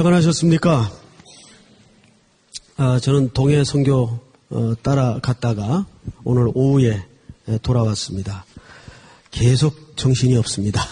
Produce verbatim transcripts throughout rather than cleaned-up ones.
평안하셨습니까? 아, 저는 동해 선교 어, 따라갔다가 오늘 오후에 돌아왔습니다. 계속 정신이 없습니다.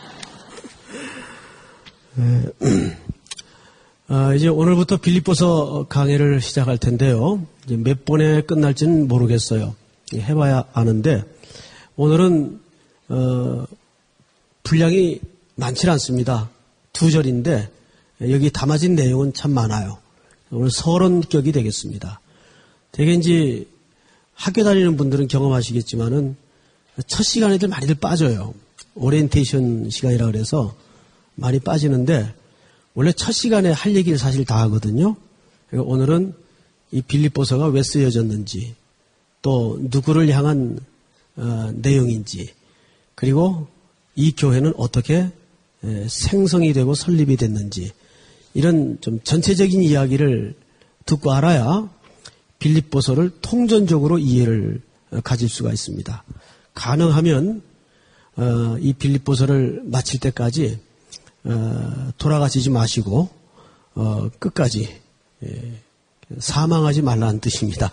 에, 아, 이제 오늘부터 빌립보서 강해를 시작할 텐데요. 이제 몇 번에 끝날지는 모르겠어요. 해봐야 아는데 오늘은 어, 분량이 많지 않습니다. 두 절인데 여기 담아진 내용은 참 많아요. 오늘 서론격이 되겠습니다. 대개 이제 학교 다니는 분들은 경험하시겠지만은 첫 시간에들 많이들 빠져요. 오리엔테이션 시간이라 그래서 많이 빠지는데 원래 첫 시간에 할 얘기를 사실 다 하거든요. 그러니까 오늘은 이 빌립보서가 왜 쓰여졌는지 또 누구를 향한 어, 내용인지 그리고 이 교회는 어떻게 에, 생성이 되고 설립이 됐는지 이런 좀 전체적인 이야기를 듣고 알아야 빌립보서를 통전적으로 이해를 어, 가질 수가 있습니다. 가능하면 어, 이 빌립보서를 마칠 때까지 어, 돌아가시지 마시고 어, 끝까지 예, 사망하지 말라는 뜻입니다.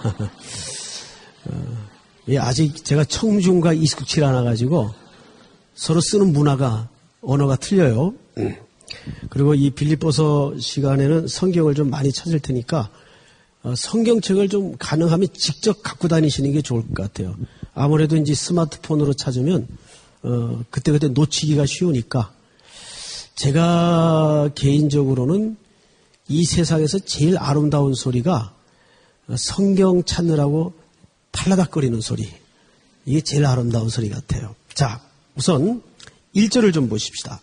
어, 예, 아직 제가 청중과 익숙치 않아 가지고 서로 쓰는 문화가 언어가 틀려요. 음. 그리고 이 빌립보서 시간에는 성경을 좀 많이 찾을 테니까 어, 성경책을 좀 가능하면 직접 갖고 다니시는 게 좋을 것 같아요. 아무래도 이제 스마트폰으로 찾으면 어, 그때그때 놓치기가 쉬우니까 제가 개인적으로는 이 세상에서 제일 아름다운 소리가 성경 찾느라고 팔라닥거리는 소리. 이게 제일 아름다운 소리 같아요. 자, 우선 일 절을 좀 보십시다.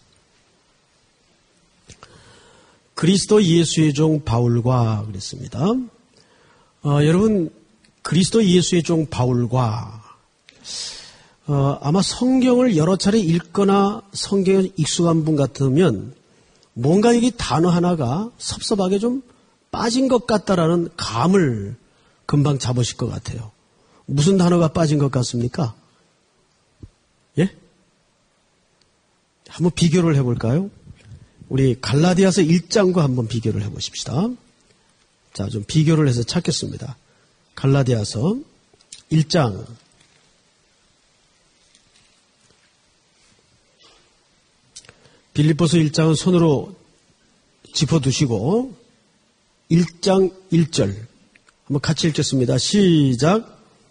그리스도 예수의 종 바울과 그랬습니다. 어, 여러분 그리스도 예수의 종 바울과 어, 아마 성경을 여러 차례 읽거나 성경에 익숙한 분 같으면 뭔가 이 단어 하나가 섭섭하게 좀 빠진 것 같다라는 감을 금방 잡으실 것 같아요. 무슨 단어가 빠진 것 같습니까? 예? 한번 비교를 해볼까요? 우리 갈라디아서 일 장과 한번 비교를 해보십시다. 자, 좀 비교를 해서 찾겠습니다. 갈라디아서 일 장. 빌립보서 일 장은 손으로 짚어두시고 일 장 일 절 한번 같이 읽겠습니다. 시작.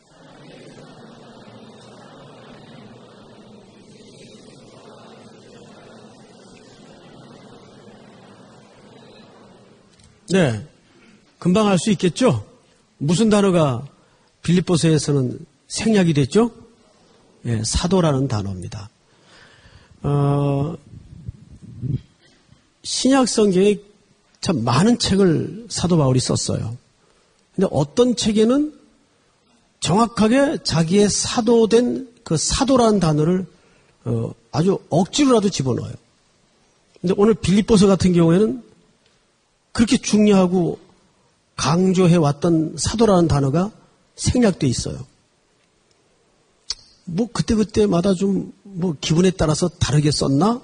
네, 금방 알 수 있겠죠? 무슨 단어가 빌립보서에서는 생략이 됐죠? 예, 사도라는 단어입니다. 어, 신약 성경에 참 많은 책을 사도 바울이 썼어요. 근데 어떤 책에는 정확하게 자기의 사도된 그 사도라는 단어를 어, 아주 억지로라도 집어넣어요. 근데 오늘 빌립보서 같은 경우에는 그렇게 중요하고 강조해왔던 사도라는 단어가 생략되어 있어요. 뭐 그때그때마다 좀 뭐 기분에 따라서 다르게 썼나?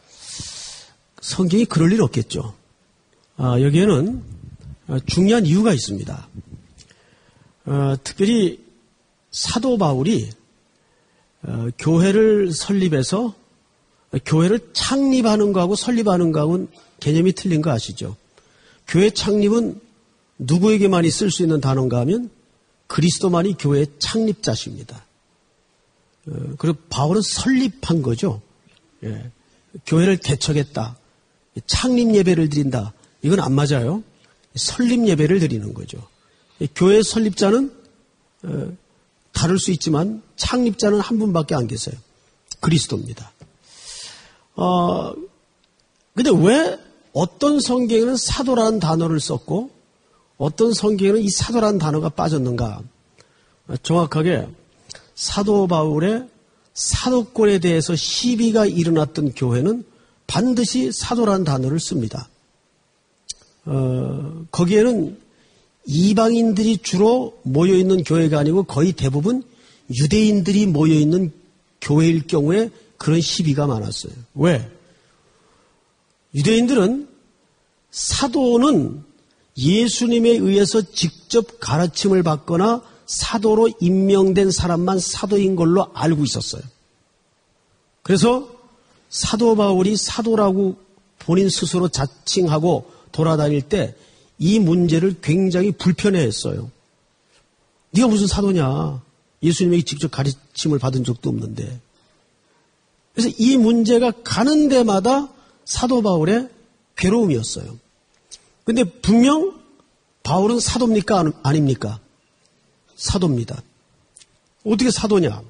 성경이 그럴 일 없겠죠. 아, 여기에는 중요한 이유가 있습니다. 어, 특별히 사도 바울이 어, 교회를 설립해서 교회를 창립하는 거하고 설립하는 거하고는 개념이 틀린 거 아시죠? 교회 창립은 누구에게만 있을 수 있는 단어인가 하면 그리스도만이 교회의 창립자십니다. 어, 그리고 바울은 설립한 거죠. 예, 교회를 개척했다. 창립 예배를 드린다. 이건 안 맞아요. 설립 예배를 드리는 거죠. 교회 설립자는 어, 다를 수 있지만 창립자는 한 분밖에 안 계세요. 그리스도입니다. 어, 근데 왜 어떤 성경에는 사도라는 단어를 썼고 어떤 성경에는 이 사도라는 단어가 빠졌는가? 정확하게 사도 바울의 사도권에 대해서 시비가 일어났던 교회는 반드시 사도라는 단어를 씁니다. 어, 거기에는 이방인들이 주로 모여있는 교회가 아니고 거의 대부분 유대인들이 모여있는 교회일 경우에 그런 시비가 많았어요. 왜? 유대인들은 사도는 예수님에 의해서 직접 가르침을 받거나 사도로 임명된 사람만 사도인 걸로 알고 있었어요. 그래서 사도 바울이 사도라고 본인 스스로 자칭하고 돌아다닐 때 이 문제를 굉장히 불편해했어요. 네가 무슨 사도냐? 예수님에게 직접 가르침을 받은 적도 없는데. 그래서 이 문제가 가는 데마다 사도 바울의 괴로움이었어요. 근데 분명 바울은 사도입니까? 아닙니까? 사도입니다. 어떻게 사도냐?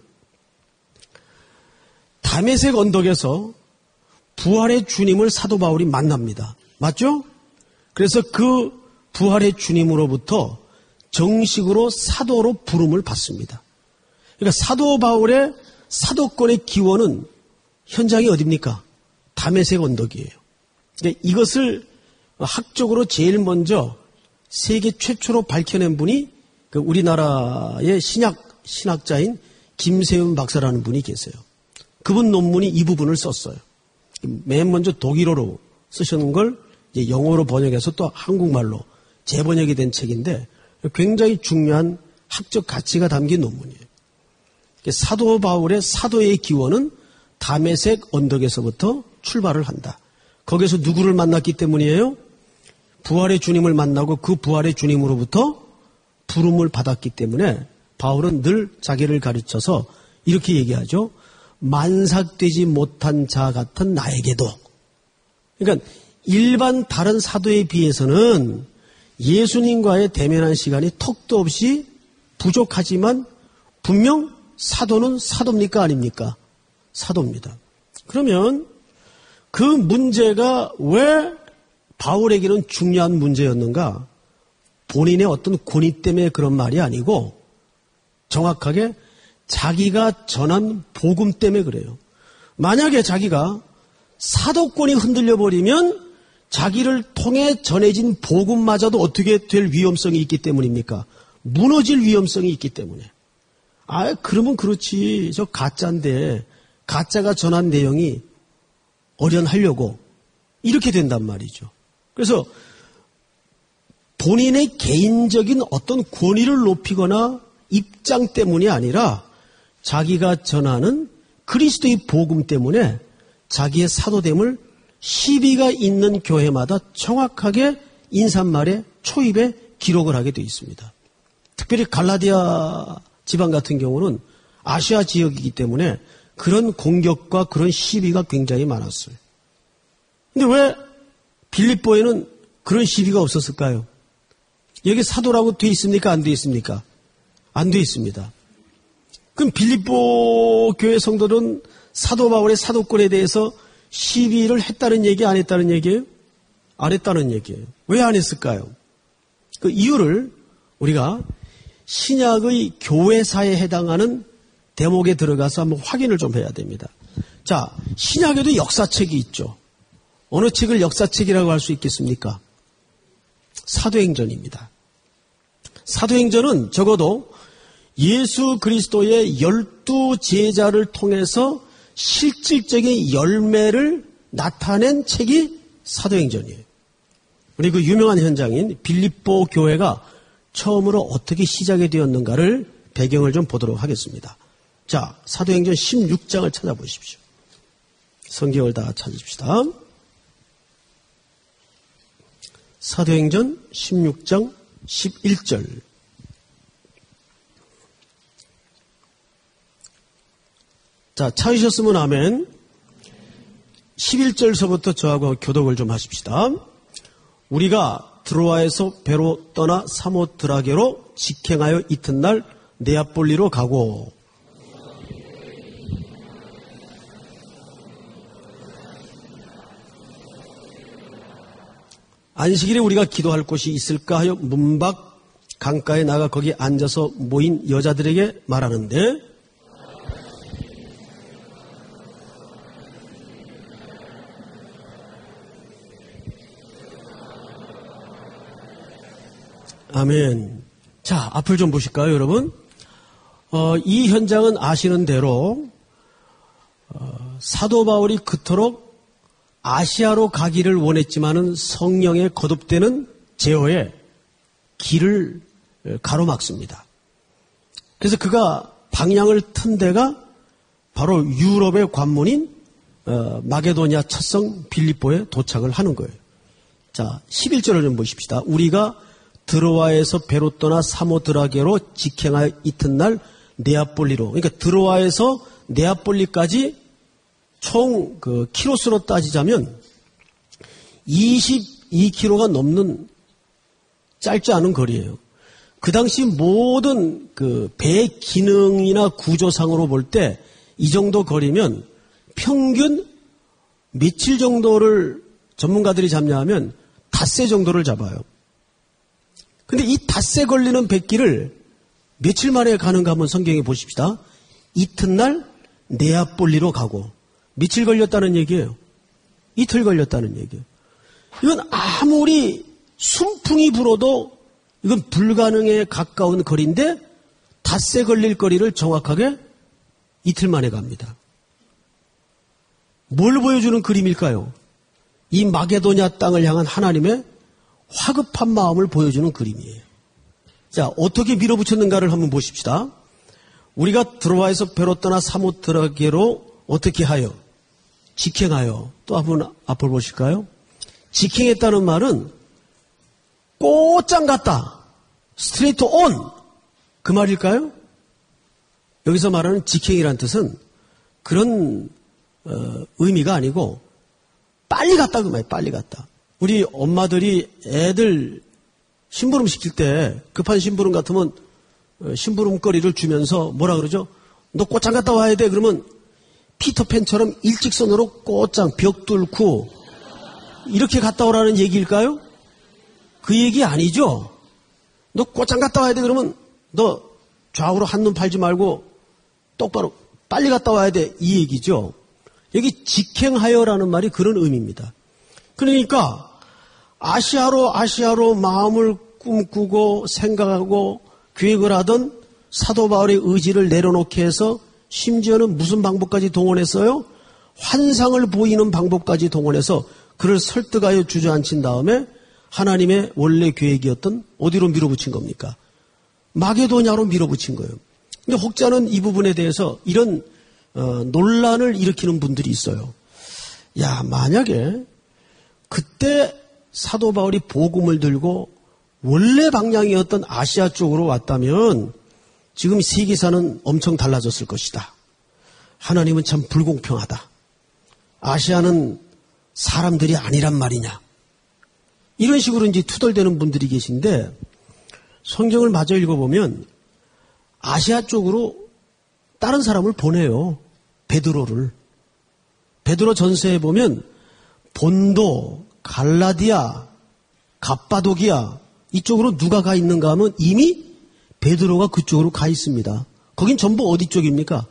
다메섹 언덕에서 부활의 주님을 사도 바울이 만납니다. 맞죠? 그래서 그 부활의 주님으로부터 정식으로 사도로 부름을 받습니다. 그러니까 사도 바울의 사도권의 기원은 현장이 어디입니까? 다메섹 언덕이에요. 그러니까 이것을 학적으로 제일 먼저 세계 최초로 밝혀낸 분이 그 우리나라의 신약, 신학자인 김세윤 박사라는 분이 계세요. 그분 논문이 이 부분을 썼어요. 맨 먼저 독일어로 쓰시는 걸 이제 영어로 번역해서 또 한국말로 재번역이 된 책인데 굉장히 중요한 학적 가치가 담긴 논문이에요. 사도 바울의 사도의 기원은 다메섹 언덕에서부터 출발을 한다. 거기서 누구를 만났기 때문이에요? 부활의 주님을 만나고 그 부활의 주님으로부터 부름을 받았기 때문에 바울은 늘 자기를 가르쳐서 이렇게 얘기하죠. 만삭되지 못한 자 같은 나에게도. 그러니까 일반 다른 사도에 비해서는 예수님과의 대면한 시간이 턱도 없이 부족하지만 분명 사도는 사도입니까? 아닙니까? 사도입니다. 그러면 그 문제가 왜 바울에게는 중요한 문제였는가? 본인의 어떤 권위 때문에 그런 말이 아니고 정확하게 자기가 전한 복음 때문에 그래요. 만약에 자기가 사도권이 흔들려 버리면 자기를 통해 전해진 복음마저도 어떻게 될 위험성이 있기 때문입니까? 무너질 위험성이 있기 때문에. 아, 그러면 그렇지. 저 가짜인데 가짜가 전한 내용이 어련하려고 이렇게 된단 말이죠. 그래서 본인의 개인적인 어떤 권위를 높이거나 입장 때문이 아니라 자기가 전하는 그리스도의 복음 때문에 자기의 사도됨을 시비가 있는 교회마다 정확하게 인사말에 초입에 기록을 하게 되어 있습니다. 특별히 갈라디아 지방 같은 경우는 아시아 지역이기 때문에 그런 공격과 그런 시비가 굉장히 많았어요. 근데 왜 빌립보에는 그런 시비가 없었을까요? 여기 사도라고 돼 있습니까? 안 돼 있습니까? 안 돼 있습니다. 그럼 빌립보 교회 성도들은 사도 바울의 사도권에 대해서 시비를 했다는 얘기, 안 했다는 얘기예요? 안 했다는 얘기예요. 왜 안 했을까요? 그 이유를 우리가 신약의 교회사에 해당하는 대목에 들어가서 한번 확인을 좀 해야 됩니다. 자, 신약에도 역사책이 있죠. 어느 책을 역사책이라고 할 수 있겠습니까? 사도행전입니다. 사도행전은 적어도 예수 그리스도의 열두 제자를 통해서 실질적인 열매를 나타낸 책이 사도행전이에요. 우리 그 유명한 현장인 빌립보 교회가 처음으로 어떻게 시작이 되었는가를 배경을 좀 보도록 하겠습니다. 자, 사도행전 십육 장을 찾아보십시오. 성경을 다 찾으십시다. 사도행전 십육 장 십일 절. 자, 찾으셨으면 아멘. 십일 절서부터 저하고 교독을 좀 하십시다. 우리가 드로아에서 배로 떠나 사모드라게로 직행하여 이튿날 네아폴리로 가고 안식일에 우리가 기도할 곳이 있을까 하여 문밖 강가에 나가 거기 앉아서 모인 여자들에게 말하는데 아멘. 자, 앞을 좀 보실까요, 여러분? 어, 이 현장은 아시는 대로 어, 사도 바울이 그토록 아시아로 가기를 원했지만은 성령에 거듭되는 제어에 길을 가로막습니다. 그래서 그가 방향을 튼 데가 바로 유럽의 관문인 마게도냐 첫성 빌립보에 도착을 하는 거예요. 자, 십일 절을 좀 보십시다. 우리가 드로아에서 배로 떠나 사모드라게로 직행하여 이튿날 네아폴리로, 그러니까 드로아에서 네아폴리까지 총 그 키로수로 따지자면 이십이 킬로미터가 넘는 짧지 않은 거리예요. 그 당시 모든 그 배 기능이나 구조상으로 볼 때 이 정도 거리면 평균 며칠 정도를 전문가들이 잡냐하면 닷새 정도를 잡아요. 근데 이 닷새 걸리는 백기를 며칠 만에 가는가 한번 성경에 보십시다. 이튿날 네아폴리로 가고 며칠 걸렸다는 얘기예요. 이틀 걸렸다는 얘기예요. 이건 아무리 순풍이 불어도 이건 불가능에 가까운 거리인데 닷새 걸릴 거리를 정확하게 이틀 만에 갑니다. 뭘 보여주는 그림일까요? 이 마게도냐 땅을 향한 하나님의 화급한 마음을 보여주는 그림이에요. 자, 어떻게 밀어붙였는가를 한번 보십시다. 우리가 드로아에서 배로 떠나 사모드라게로 어떻게 하여? 직행하여. 또 한번 앞을 보실까요? 직행했다는 말은 곧장 갔다. 스트레이트 온. 그 말일까요? 여기서 말하는 직행이란 뜻은 그런 어, 의미가 아니고 빨리 갔다 그 말이에요. 빨리 갔다. 우리 엄마들이 애들 심부름 시킬 때 급한 심부름 같으면 심부름거리를 주면서 뭐라 그러죠? 너 곧장 갔다 와야 돼. 그러면 피터팬처럼 일직선으로 곧장 벽 뚫고 이렇게 갔다 오라는 얘기일까요? 그 얘기 아니죠. 너 곧장 갔다 와야 돼. 그러면 너 좌우로 한눈 팔지 말고 똑바로 빨리 갔다 와야 돼. 이 얘기죠. 여기 직행하여라는 말이 그런 의미입니다. 그러니까 아시아로 아시아로 마음을 꿈꾸고 생각하고 계획을 하던 사도 바울의 의지를 내려놓게 해서 심지어는 무슨 방법까지 동원했어요? 환상을 보이는 방법까지 동원해서 그를 설득하여 주저앉힌 다음에 하나님의 원래 계획이었던 어디로 밀어붙인 겁니까? 마게도냐로 밀어붙인 거예요. 근데 혹자는 이 부분에 대해서 이런 어, 논란을 일으키는 분들이 있어요. 야, 만약에 그때 사도 바울이 복음을 들고 원래 방향이었던 아시아 쪽으로 왔다면 지금 세계사는 엄청 달라졌을 것이다. 하나님은 참 불공평하다. 아시아는 사람들이 아니란 말이냐. 이런 식으로 이제 투덜대는 분들이 계신데 성경을 마저 읽어보면 아시아 쪽으로 다른 사람을 보내요. 베드로를. 베드로 전서에 보면 본도, 갈라디아, 갑바도기아 이쪽으로 누가 가 있는가 하면 이미 베드로가 그쪽으로 가 있습니다. 거긴 전부 어디 쪽입니까?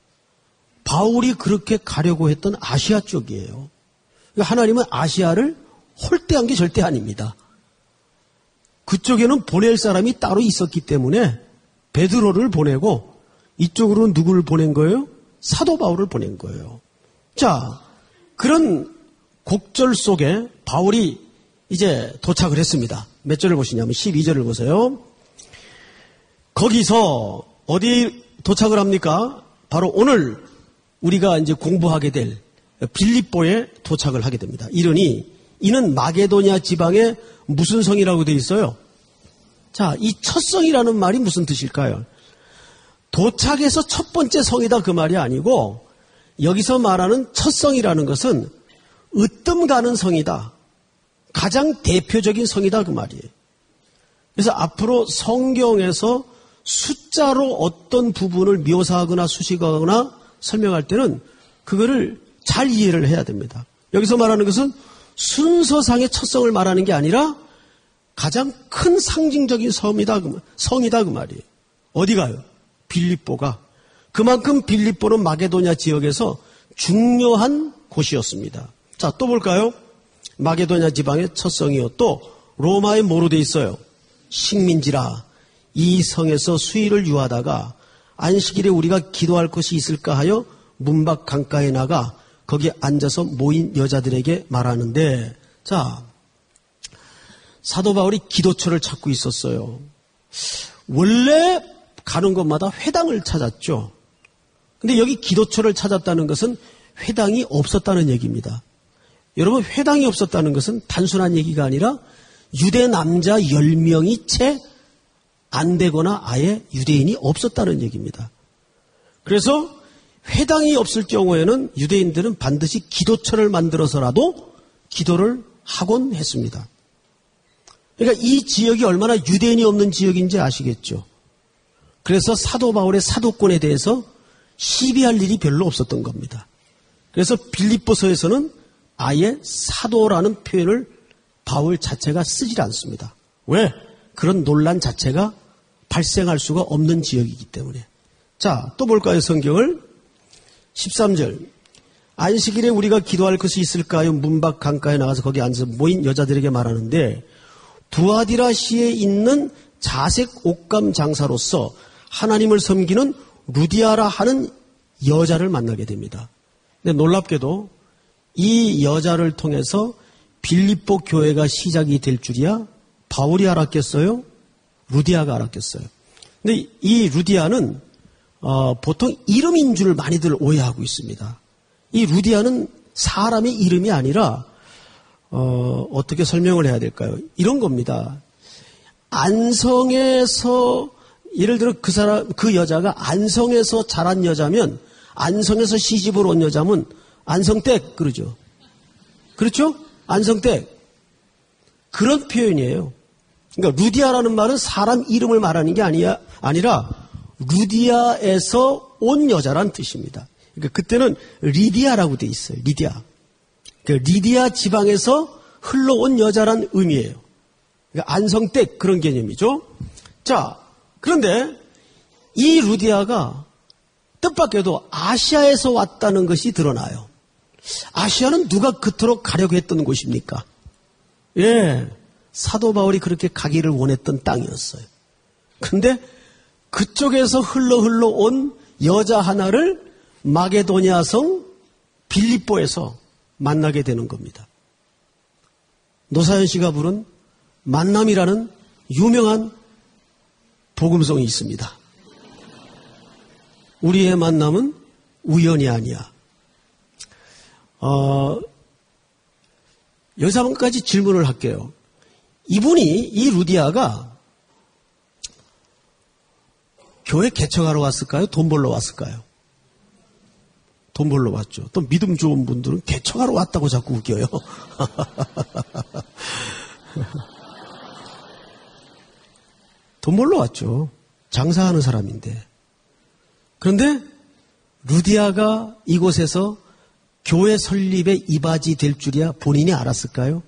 바울이 그렇게 가려고 했던 아시아 쪽이에요. 그러니까 하나님은 아시아를 홀대한 게 절대 아닙니다. 그쪽에는 보낼 사람이 따로 있었기 때문에 베드로를 보내고 이쪽으로 누구를 보낸 거예요? 사도 바울을 보낸 거예요. 자, 그런 곡절 속에 바울이 이제 도착을 했습니다. 몇 절을 보시냐면 십이 절을 보세요. 거기서 어디 도착을 합니까? 바로 오늘 우리가 이제 공부하게 될 빌립보에 도착을 하게 됩니다. 이러니 이는 마게도냐 지방의 무슨 성이라고 되어 있어요? 자, 이 첫 성이라는 말이 무슨 뜻일까요? 도착해서 첫 번째 성이다 그 말이 아니고 여기서 말하는 첫 성이라는 것은 으뜸 가는 성이다. 가장 대표적인 성이다 그 말이에요. 그래서 앞으로 성경에서 숫자로 어떤 부분을 묘사하거나 수식하거나 설명할 때는 그거를 잘 이해를 해야 됩니다. 여기서 말하는 것은 순서상의 첫 성을 말하는 게 아니라 가장 큰 상징적인 성이다, 성이다 그 말이에요. 어디가요? 빌립보가. 그만큼 빌립보는 마게도냐 지역에서 중요한 곳이었습니다. 자, 또 볼까요? 마게도냐 지방의 첫 성이요. 또 로마에 뭐로 돼 있어요? 식민지라. 이 성에서 수일을 유하다가 안식일에 우리가 기도할 것이 있을까 하여 문밖 강가에 나가 거기에 앉아서 모인 여자들에게 말하는데, 자, 사도 바울이 기도처를 찾고 있었어요. 원래 가는 곳마다 회당을 찾았죠. 근데 여기 기도처를 찾았다는 것은 회당이 없었다는 얘기입니다. 여러분, 회당이 없었다는 것은 단순한 얘기가 아니라 유대 남자 열 명이 채 안 되거나 아예 유대인이 없었다는 얘기입니다. 그래서 회당이 없을 경우에는 유대인들은 반드시 기도처를 만들어서라도 기도를 하곤 했습니다. 그러니까 이 지역이 얼마나 유대인이 없는 지역인지 아시겠죠. 그래서 사도 바울의 사도권에 대해서 시비할 일이 별로 없었던 겁니다. 그래서 빌립보서에서는 아예 사도라는 표현을 바울 자체가 쓰질 않습니다. 왜? 그런 논란 자체가 발생할 수가 없는 지역이기 때문에. 자, 또 볼까요, 성경을? 십삼 절. 안식일에 우리가 기도할 것이 있을까요? 문 밖 강가에 나가서 거기 앉아서 모인 여자들에게 말하는데, 두아디라시에 있는 자색 옷감 장사로서 하나님을 섬기는 루디아라 하는 여자를 만나게 됩니다. 근데 놀랍게도 이 여자를 통해서 빌립보 교회가 시작이 될 줄이야 바울이 알았겠어요? 루디아가 알았겠어요? 근데 이 루디아는 어, 보통 이름인 줄 많이들 오해하고 있습니다. 이 루디아는 사람의 이름이 아니라 어, 어떻게 설명을 해야 될까요? 이런 겁니다. 안성에서 예를 들어 그 사람 그 여자가 안성에서 자란 여자면 안성에서 시집을 온 여자면 안성댁 그러죠. 그렇죠? 안성댁. 그런 표현이에요. 그러니까 루디아라는 말은 사람 이름을 말하는 게 아니야, 아니라 루디아에서 온 여자란 뜻입니다. 그러니까 그때는 리디아라고 돼 있어요. 리디아. 그러니까 리디아 지방에서 흘러온 여자란 의미예요. 그러니까 안성댁 그런 개념이죠. 자, 그런데 이 루디아가 뜻밖에도 아시아에서 왔다는 것이 드러나요. 아시아는 누가 그토록 가려고 했던 곳입니까? 예, 사도 바울이 그렇게 가기를 원했던 땅이었어요. 근데 그쪽에서 흘러 흘러 온 여자 하나를 마게도니아성 빌립보에서 만나게 되는 겁니다. 노사연 씨가 부른 만남이라는 유명한 복음송이 있습니다. 우리의 만남은 우연이 아니야. 어, 여기서 한 가지 질문을 할게요. 이분이, 이 루디아가 교회 개척하러 왔을까요? 돈 벌러 왔을까요? 돈 벌러 왔죠. 또 믿음 좋은 분들은 개척하러 왔다고 자꾸 웃겨요. 돈 벌러 왔죠. 장사하는 사람인데. 그런데 루디아가 이곳에서 교회 설립의 이바지 될 줄이야 본인이 알았을까요?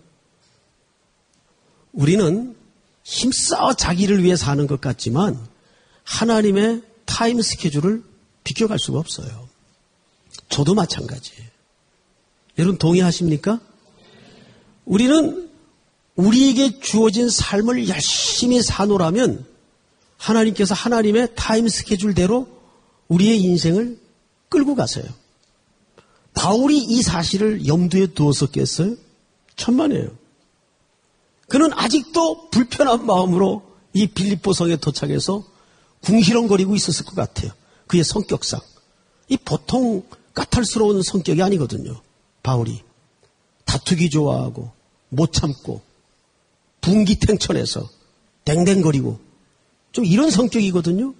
우리는 힘써 자기를 위해 사는 것 같지만 하나님의 타임 스케줄을 비껴갈 수가 없어요. 저도 마찬가지예요. 여러분 동의하십니까? 우리는 우리에게 주어진 삶을 열심히 사노라면 하나님께서 하나님의 타임 스케줄대로 우리의 인생을 끌고 가세요. 바울이 이 사실을 염두에 두었었겠어요? 천만에요. 그는 아직도 불편한 마음으로 이 빌립보 성에 도착해서 궁시렁거리고 있었을 것 같아요. 그의 성격상. 이 보통 까탈스러운 성격이 아니거든요. 바울이. 다투기 좋아하고 못 참고 분기탱천해서 댕댕거리고 좀 이런 성격이거든요.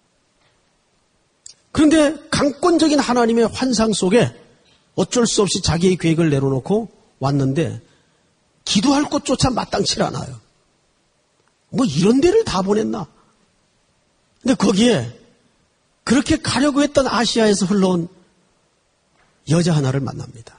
그런데 강권적인 하나님의 환상 속에 어쩔 수 없이 자기의 계획을 내려놓고 왔는데 기도할 곳조차 마땅치 않아요. 뭐 이런 데를 다 보냈나? 근데 거기에 그렇게 가려고 했던 아시아에서 흘러온 여자 하나를 만납니다.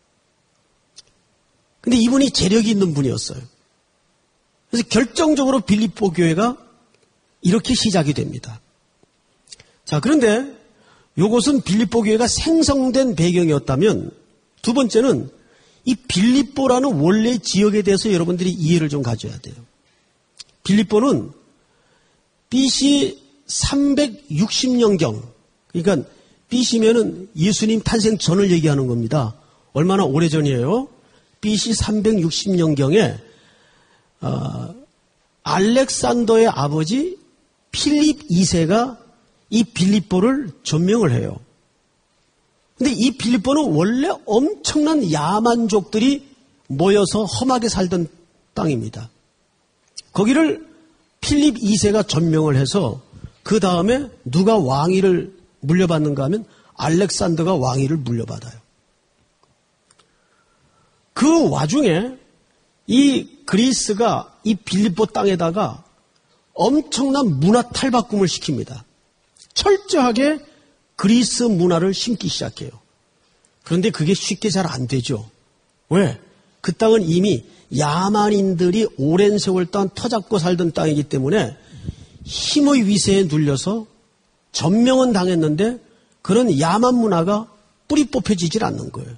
근데 이분이 재력이 있는 분이었어요. 그래서 결정적으로 빌립보 교회가 이렇게 시작이 됩니다. 자, 그런데 이것은 빌립보 교회가 생성된 배경이었다면 두 번째는 이 빌립보라는 원래 지역에 대해서 여러분들이 이해를 좀 가져야 돼요. 빌립보는 비씨 삼백육십 년경, 그러니까 비씨면은 예수님 탄생 전을 얘기하는 겁니다. 얼마나 오래전이에요? 비씨 삼백육십 년경에 어, 알렉산더의 아버지 필립 이 세가 이 빌립보를 점령을 해요. 근데 이 빌립보는 원래 엄청난 야만족들이 모여서 험하게 살던 땅입니다. 거기를 필립 이 세가 점령을 해서 그 다음에 누가 왕위를 물려받는가 하면 알렉산더가 왕위를 물려받아요. 그 와중에 이 그리스가 이 빌립보 땅에다가 엄청난 문화 탈바꿈을 시킵니다. 철저하게 그리스 문화를 심기 시작해요. 그런데 그게 쉽게 잘 안 되죠. 왜? 그 땅은 이미 야만인들이 오랜 세월 동안 터잡고 살던 땅이기 때문에 힘의 위세에 눌려서 점령은 당했는데 그런 야만 문화가 뿌리 뽑혀지질 않는 거예요.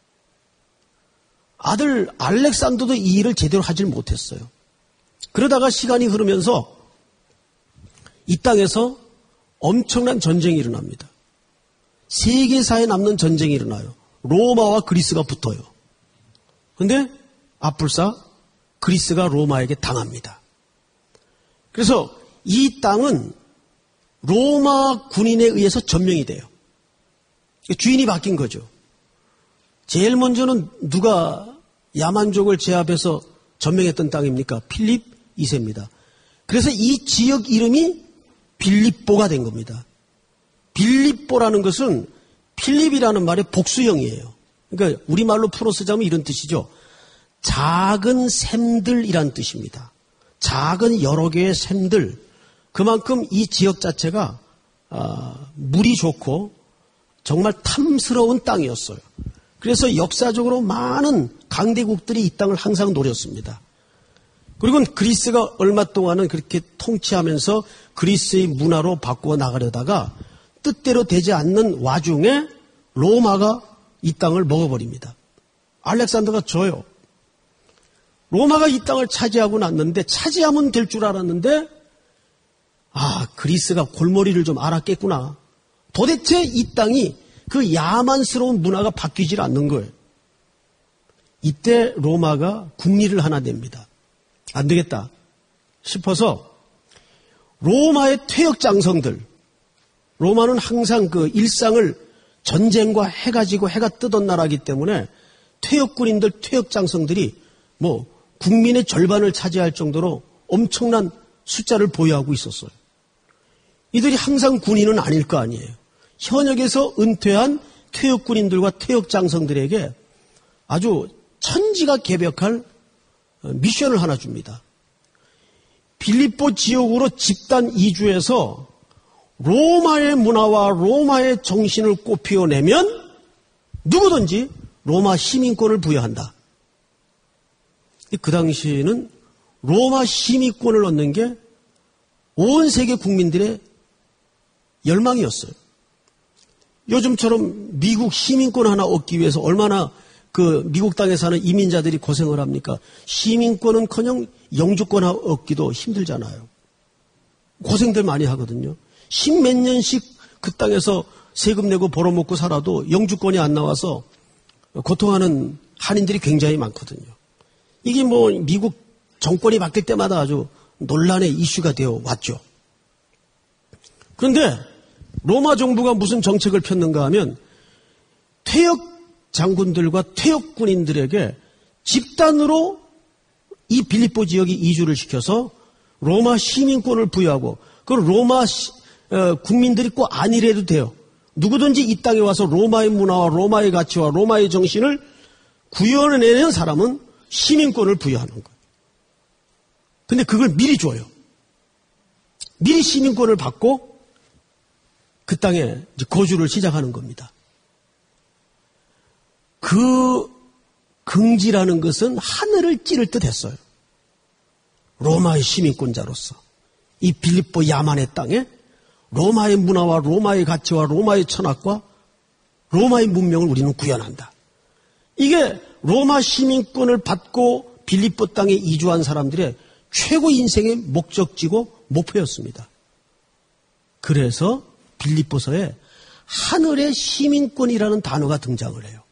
아들 알렉산더도 이 일을 제대로 하질 못했어요. 그러다가 시간이 흐르면서 이 땅에서 엄청난 전쟁이 일어납니다. 세계사에 남는 전쟁이 일어나요. 로마와 그리스가 붙어요. 그런데 앞불사 그리스가 로마에게 당합니다. 그래서 이 땅은 로마 군인에 의해서 점령이 돼요. 주인이 바뀐 거죠. 제일 먼저는 누가 야만족을 제압해서 점령했던 땅입니까? 필립 이 세입니다. 그래서 이 지역 이름이 빌립보가 된 겁니다. 빌립보라는 것은 필립이라는 말의 복수형이에요. 그러니까 우리말로 풀어 쓰자면 이런 뜻이죠. 작은 샘들이란 뜻입니다. 작은 여러 개의 샘들. 그만큼 이 지역 자체가 아, 물이 좋고 정말 탐스러운 땅이었어요. 그래서 역사적으로 많은 강대국들이 이 땅을 항상 노렸습니다. 그리고 그리스가 얼마 동안은 그렇게 통치하면서 그리스의 문화로 바꾸어 나가려다가 뜻대로 되지 않는 와중에 로마가 이 땅을 먹어버립니다. 알렉산더가 져요. 로마가 이 땅을 차지하고 났는데 차지하면 될 줄 알았는데 아 그리스가 골머리를 좀 알았겠구나. 도대체 이 땅이 그 야만스러운 문화가 바뀌질 않는 거예요. 이때 로마가 국리를 하나 냅니다. 안 되겠다 싶어서 로마의 퇴역 장성들, 로마는 항상 그 일상을 전쟁과 해가 지고 해가 뜨던 나라이기 때문에 퇴역 군인들, 퇴역 장성들이 뭐 국민의 절반을 차지할 정도로 엄청난 숫자를 보유하고 있었어요. 이들이 항상 군인은 아닐 거 아니에요. 현역에서 은퇴한 퇴역 군인들과 퇴역 장성들에게 아주 천지가 개벽할 미션을 하나 줍니다. 빌립보 지역으로 집단 이주해서 로마의 문화와 로마의 정신을 꽃피워내면 누구든지 로마 시민권을 부여한다. 그 당시에는 로마 시민권을 얻는 게 온 세계 국민들의 열망이었어요. 요즘처럼 미국 시민권 하나 얻기 위해서 얼마나 그 미국 땅에 사는 이민자들이 고생을 합니까? 시민권은커녕 영주권 얻기도 힘들잖아요. 고생들 많이 하거든요. 십몇 년씩 그 땅에서 세금 내고 벌어먹고 살아도 영주권이 안 나와서 고통하는 한인들이 굉장히 많거든요. 이게 뭐 미국 정권이 바뀔 때마다 아주 논란의 이슈가 되어 왔죠. 그런데 로마 정부가 무슨 정책을 폈는가 하면 퇴역 장군들과 퇴역 군인들에게 집단으로 이 빌립보 지역에 이주를 시켜서 로마 시민권을 부여하고 그 로마 시, 어, 국민들이 꼭 아니래도 돼요. 누구든지 이 땅에 와서 로마의 문화와 로마의 가치와 로마의 정신을 구현해내는 사람은 시민권을 부여하는 거예요. 근데 그걸 미리 줘요. 미리 시민권을 받고 그 땅에 이제 거주를 시작하는 겁니다. 그 긍지라는 것은 하늘을 찌를 듯 했어요. 로마의 시민권자로서 이 빌립보 야만의 땅에 로마의 문화와 로마의 가치와 로마의 철학과 로마의 문명을 우리는 구현한다. 이게 로마 시민권을 받고 빌립보 땅에 이주한 사람들의 최고 인생의 목적지고 목표였습니다. 그래서 빌립보서에 하늘의 시민권이라는 단어가 등장을 해요.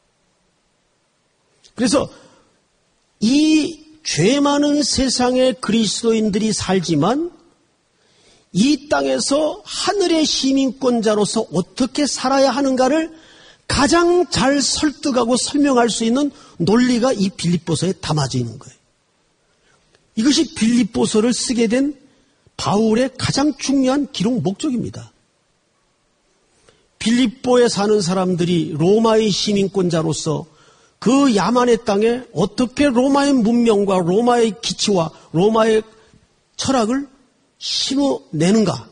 그래서 이 죄 많은 세상에 그리스도인들이 살지만 이 땅에서 하늘의 시민권자로서 어떻게 살아야 하는가를 가장 잘 설득하고 설명할 수 있는 논리가 이 빌립보서에 담아져 있는 거예요. 이것이 빌립보서를 쓰게 된 바울의 가장 중요한 기록 목적입니다. 빌립보에 사는 사람들이 로마의 시민권자로서 그 야만의 땅에 어떻게 로마의 문명과 로마의 기치와 로마의 철학을 심어내는가.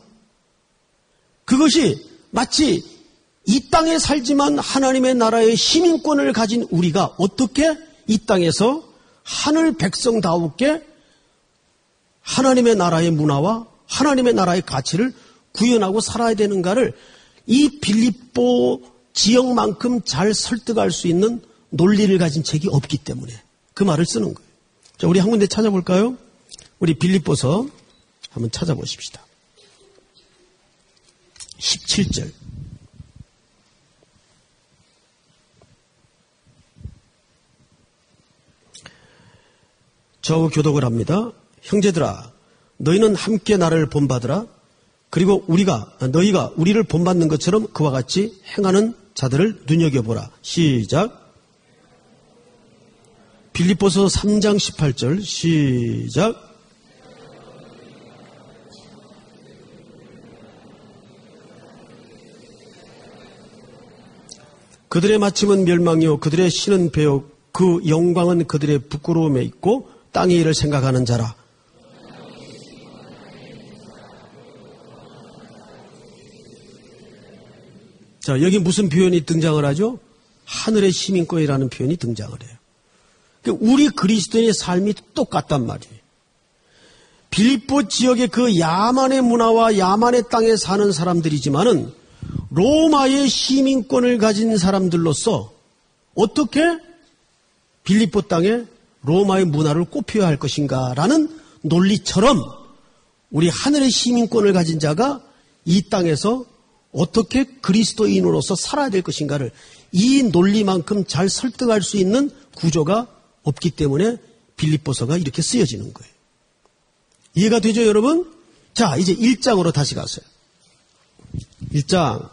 그것이 마치 이 땅에 살지만 하나님의 나라의 시민권을 가진 우리가 어떻게 이 땅에서 하늘 백성다우게 하나님의 나라의 문화와 하나님의 나라의 가치를 구현하고 살아야 되는가를 이 빌립보 지역만큼 잘 설득할 수 있는 논리를 가진 책이 없기 때문에 그 말을 쓰는 거예요. 자, 우리 한 군데 찾아볼까요? 우리 빌립보서 한번 찾아보십시다. 십칠 절. 저하고 교독을 합니다. 형제들아, 너희는 함께 나를 본받으라. 그리고 우리가 너희가 우리를 본받는 것처럼 그와 같이 행하는 자들을 눈여겨보라. 시작. 빌립보서 삼 장 십팔 절 시작. 그들의 마침은 멸망이요 그들의 신은 배요 그 영광은 그들의 부끄러움에 있고 땅의 일을 생각하는 자라. 자, 여기 무슨 표현이 등장을 하죠? 하늘의 시민권이라는 표현이 등장을 해요. 우리 그리스도인의 삶이 똑같단 말이에요. 빌립보 지역의 그 야만의 문화와 야만의 땅에 사는 사람들이지만은 로마의 시민권을 가진 사람들로서 어떻게 빌립보 땅에 로마의 문화를 꼽혀야 할 것인가라는 논리처럼 우리 하늘의 시민권을 가진 자가 이 땅에서 어떻게 그리스도인으로서 살아야 될 것인가를 이 논리만큼 잘 설득할 수 있는 구조가 없기 때문에 빌립보서가 이렇게 쓰여지는 거예요. 이해가 되죠, 여러분? 자, 이제 일 장으로 다시 가세요. 일 장.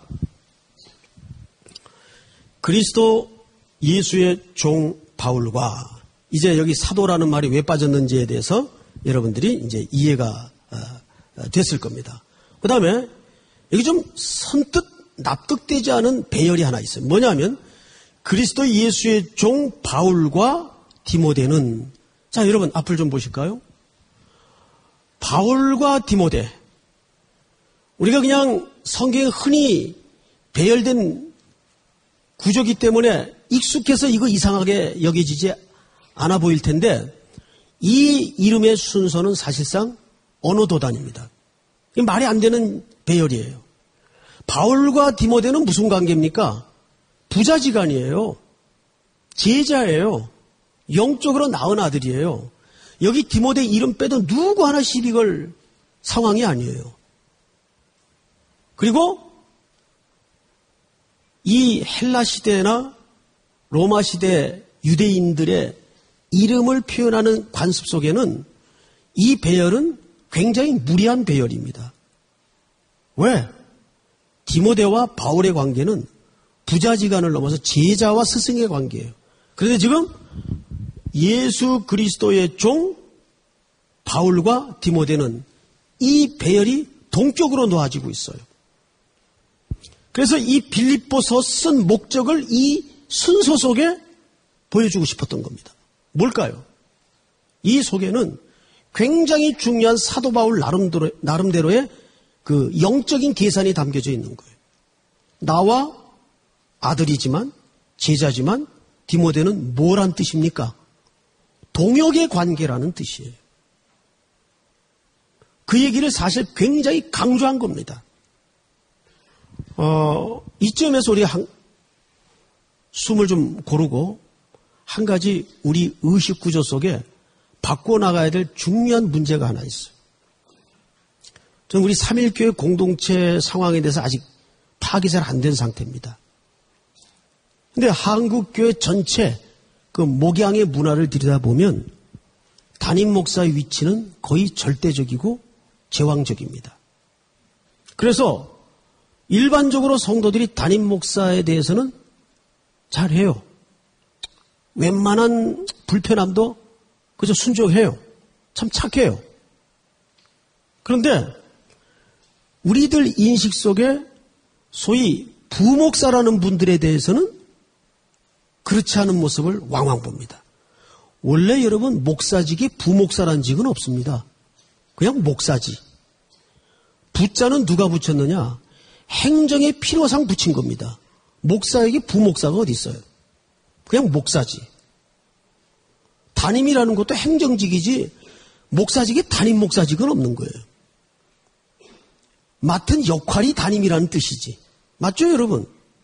그리스도 예수의 종 바울과 이제 여기 사도라는 말이 왜 빠졌는지에 대해서 여러분들이 이제 이해가 됐을 겁니다. 그 다음에 여기 좀 선뜻 납득되지 않은 배열이 하나 있어요. 뭐냐면 그리스도 예수의 종 바울과 디모데는, 자, 여러분 앞을 좀 보실까요? 바울과 디모데. 우리가 그냥 성경에 흔히 배열된 구조기 때문에 익숙해서 이거 이상하게 여겨지지 않아 보일 텐데 이 이름의 순서는 사실상 언어 도단입니다. 말이 안 되는 배열이에요. 바울과 디모데는 무슨 관계입니까? 부자지간이에요. 제자예요. 영적으로 낳은 아들이에요. 여기 디모데 이름 빼도 누구 하나 시비 걸 상황이 아니에요. 그리고 이 헬라 시대나 로마 시대 유대인들의 이름을 표현하는 관습 속에는 이 배열은 굉장히 무리한 배열입니다. 왜? 디모데와 바울의 관계는 부자지간을 넘어서 제자와 스승의 관계예요. 그런데 지금 예수 그리스도의 종 바울과 디모데는 이 배열이 동격으로 놓아지고 있어요. 그래서 이 빌립보서 쓴 목적을 이 순서 속에 보여주고 싶었던 겁니다. 뭘까요? 이 속에는 굉장히 중요한 사도 바울 나름대로, 나름대로의 그 영적인 계산이 담겨져 있는 거예요. 나와 아들이지만 제자지만 디모데는 뭐란 뜻입니까? 동역의 관계라는 뜻이에요. 그 얘기를 사실 굉장히 강조한 겁니다. 어, 이점에서 우리 한, 숨을 좀 고르고 한 가지 우리 의식 구조 속에 바꿔나가야 될 중요한 문제가 하나 있어요. 저는 우리 삼일교회 공동체 상황에 대해서 아직 파악이 잘 안 된 상태입니다. 근데 한국교회 전체 그 목양의 문화를 들여다보면 담임 목사의 위치는 거의 절대적이고 제왕적입니다. 그래서 일반적으로 성도들이 담임 목사에 대해서는 잘해요. 웬만한 불편함도 그저 순종해요. 참 착해요. 그런데 우리들 인식 속에 소위 부목사라는 분들에 대해서는 그렇지 않은 모습을 왕왕 봅니다. 원래 여러분 목사직이 부목사라는 직은 없습니다. 그냥 목사지. 부자는 누가 붙였느냐? 행정의 필요상 붙인 겁니다. 목사에게 부목사가 어디 있어요? 그냥 목사지. 담임이라는 것도 행정직이지 목사직에 담임 목사직은 없는 거예요. 맡은 역할이 담임이라는 뜻이지. 맞죠, 여러분?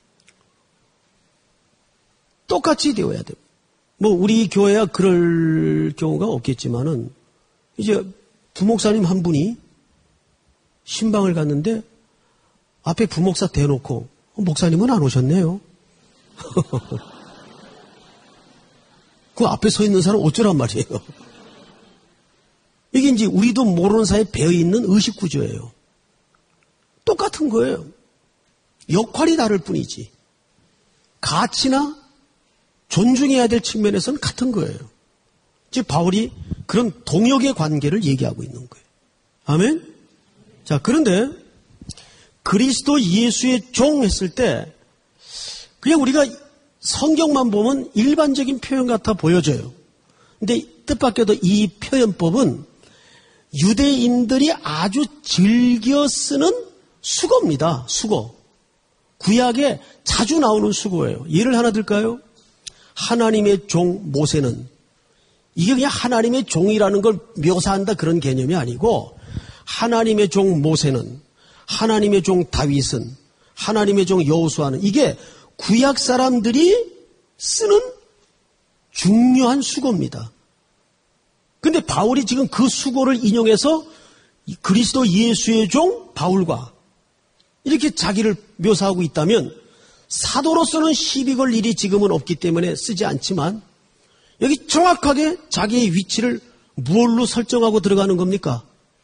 똑같이 되어야 돼요. 뭐 우리 교회야 그럴 경우가 없겠지만은 이제 부목사님 한 분이 신방을 갔는데 앞에 부목사 대놓고 목사님은 안 오셨네요. 그 앞에 서 있는 사람 어쩌란 말이에요. 이게 이제 우리도 모르는 사이에 배어있는 의식구조예요. 똑같은 거예요. 역할이 다를 뿐이지. 가치나 존중해야 될 측면에서는 같은 거예요. 즉 바울이 그런 동역의 관계를 얘기하고 있는 거예요. 아멘? 자, 그런데 그리스도 예수의 종 했을 때 그냥 우리가 성경만 보면 일반적인 표현 같아 보여져요. 근데 뜻밖에도 이 표현법은 유대인들이 아주 즐겨 쓰는 수거입니다. 수거. 구약에 자주 나오는 수거예요. 예를 하나 들까요? 하나님의 종 모세는, 이게 그냥 하나님의 종이라는 걸 묘사한다 그런 개념이 아니고, 하나님의 종 모세는, 하나님의 종 다윗은, 하나님의 종 여호수아는, 이게 구약 사람들이 쓰는 중요한 수고입니다. 근데 바울이 지금 그 수고를 인용해서 그리스도 예수의 종 바울과 이렇게 자기를 묘사하고 있다면, 사도로서는 시비 걸 일이 지금은 없기 때문에 쓰지 않지만 여기 정확하게 자기의 위치를 무엇로 설정하고 들어가는 겁니까?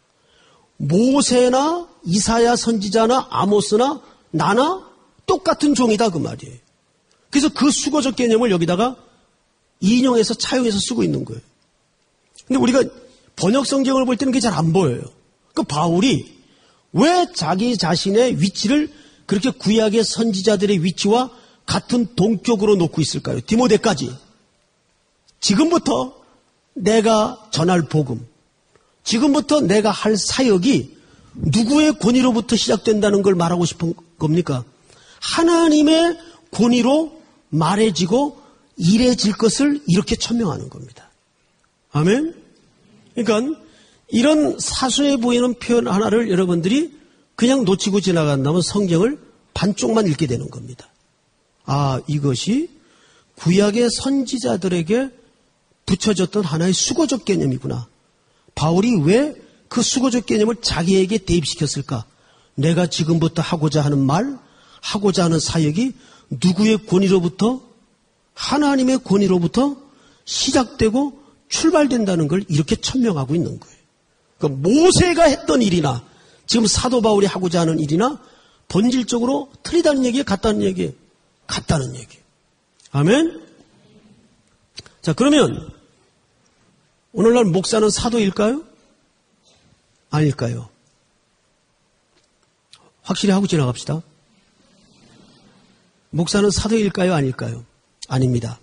모세나 이사야 선지자나 아모스나 나나 똑같은 종이다 그 말이에요. 그래서 그 수거적 개념을 여기다가 인용해서 차용해서 쓰고 있는 거예요. 근데 우리가 번역 성경을 볼 때는 그게 잘 안 보여요. 그 바울이 왜 자기 자신의 위치를 그렇게 구약의 선지자들의 위치와 같은 동격으로 놓고 있을까요? 디모데까지. 지금부터 내가 전할 복음, 지금부터 내가 할 사역이 누구의 권위로부터 시작된다는 걸 말하고 싶은 겁니까? 하나님의 권위로 말해지고 일해질 것을 이렇게 천명하는 겁니다. 아멘? 그러니까 이런 사소해 보이는 표현 하나를 여러분들이 그냥 놓치고 지나간다면 성경을 반쪽만 읽게 되는 겁니다. 아, 이것이 구약의 선지자들에게 붙여졌던 하나의 수고적 개념이구나. 바울이 왜 그 수고적 개념을 자기에게 대입시켰을까? 내가 지금부터 하고자 하는 말, 하고자 하는 사역이 누구의 권위로부터? 하나님의 권위로부터 시작되고 출발된다는 걸 이렇게 천명하고 있는 거예요. 그러니까 모세가 했던 일이나 지금 사도 바울이 하고자 하는 일이나 본질적으로 틀리다는 얘기예요? 같다는 얘기예요? 같다는 얘기예요. 아멘? 자, 그러면 오늘날 목사는 사도일까요? 아닐까요? 확실히 하고 지나갑시다. 목사는 사도일까요? 아닐까요? 아닙니다.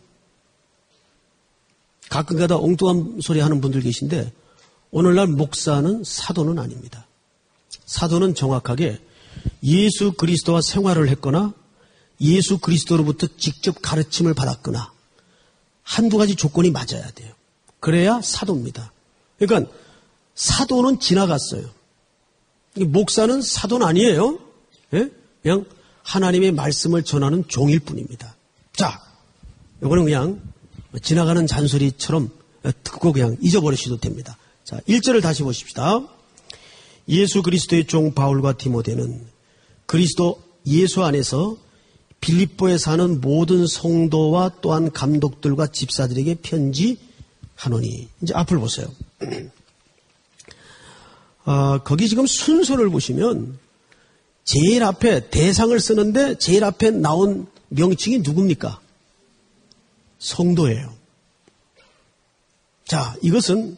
가끔가다 엉뚱한 소리 하는 분들 계신데 오늘날 목사는 사도는 아닙니다. 사도는 정확하게 예수 그리스도와 생활을 했거나 예수 그리스도로부터 직접 가르침을 받았거나 한두 가지 조건이 맞아야 돼요. 그래야 사도입니다. 그러니까 사도는 지나갔어요. 목사는 사도는 아니에요. 예? 그냥 하나님의 말씀을 전하는 종일 뿐입니다. 자, 이거는 그냥 지나가는 잔소리처럼 듣고 그냥 잊어버리셔도 됩니다. 자, 일 절을 다시 보십시다. 예수 그리스도의 종 바울과 디모데는 그리스도 예수 안에서 빌립보에 사는 모든 성도와 또한 감독들과 집사들에게 편지하노니. 이제 앞을 보세요. 아, 거기 지금 순서를 보시면 제일 앞에 대상을 쓰는데 제일 앞에 나온 명칭이 누굽니까? 성도예요. 자, 이것은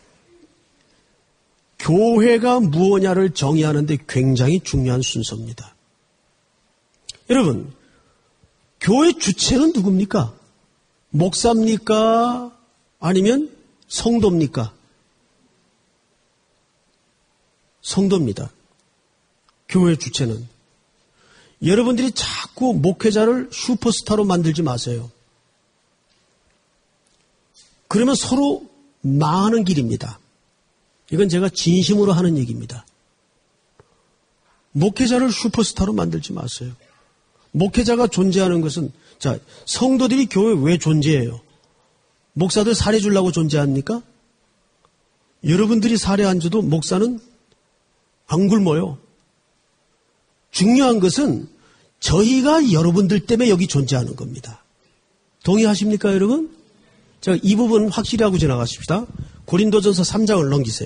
교회가 무엇냐를 정의하는데 굉장히 중요한 순서입니다. 여러분, 교회 주체는 누굽니까? 목사입니까? 아니면 성도입니까? 성도입니다. 교회 주체는. 여러분들이 자꾸 목회자를 슈퍼스타로 만들지 마세요. 그러면 서로 망하는 길입니다. 이건 제가 진심으로 하는 얘기입니다. 목회자를 슈퍼스타로 만들지 마세요. 목회자가 존재하는 것은, 자, 성도들이 교회에 왜 존재해요? 목사들 사례 주려고 존재합니까? 여러분들이 사례 안 줘도 목사는 안 굶어요. 중요한 것은 저희가 여러분들 때문에 여기 존재하는 겁니다. 동의하십니까, 여러분? 자, 이 부분 확실히 하고 지나가십시다. 고린도전서 삼 장을 넘기세요.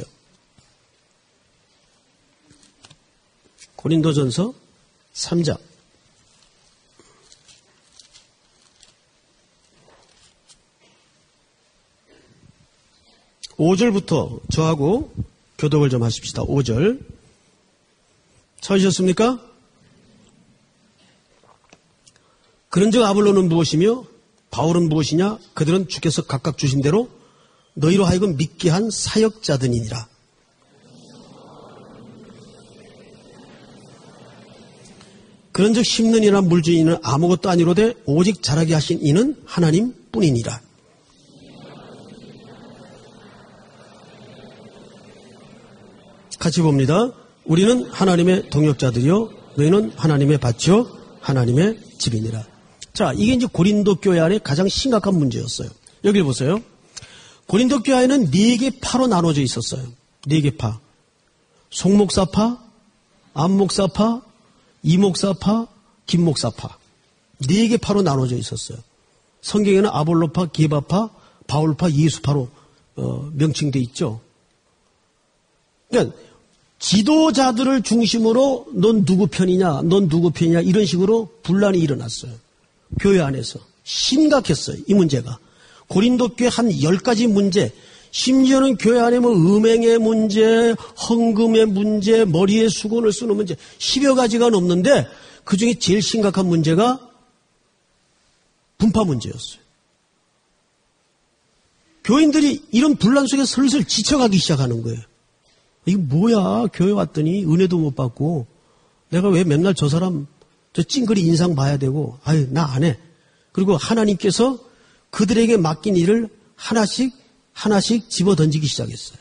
고린도전서 삼 장. 오 절부터 저하고 교독을 좀 하십시다. 오 절. 찾으셨습니까? 그런즉 아볼로는 무엇이며 바울은 무엇이냐? 그들은 주께서 각각 주신 대로 너희로 하여금 믿게 한 사역자들이니라. 그런즉 심는 이나 물주는 이는 아무것도 아니로되 오직 자라게 하신 이는 하나님 뿐이니라. 같이 봅니다. 우리는 하나님의 동역자들이요 너희는 하나님의 밭이요 하나님의 집이니라. 자, 이게 이제 고린도 교회 안에 가장 심각한 문제였어요. 여기를 보세요. 고린도 교회는 네 개 파로 나눠져 있었어요. 네 개 파. 송목사파, 안목사파, 이목사파, 김목사파. 네 개 파로 나눠져 있었어요. 성경에는 아볼로파, 게바파, 바울파, 예수파로 어, 명칭돼 있죠. 그러니까 지도자들을 중심으로 넌 누구 편이냐, 넌 누구 편이냐 이런 식으로 분란이 일어났어요. 교회 안에서. 심각했어요. 이 문제가. 고린도 교회 한 열 가지 문제, 심지어는 교회 안에 뭐 음행의 문제, 헌금의 문제, 머리에 수건을 쓰는 문제, 십여 가지가 넘는데 그중에 제일 심각한 문제가 분파 문제였어요. 교인들이 이런 분란 속에 슬슬 지쳐가기 시작하는 거예요. 이게 뭐야? 교회 왔더니 은혜도 못 받고 내가 왜 맨날 저 사람 저 찡그리 인상 봐야 되고 아유 나 안 해. 그리고 하나님께서 그들에게 맡긴 일을 하나씩 하나씩 집어던지기 시작했어요.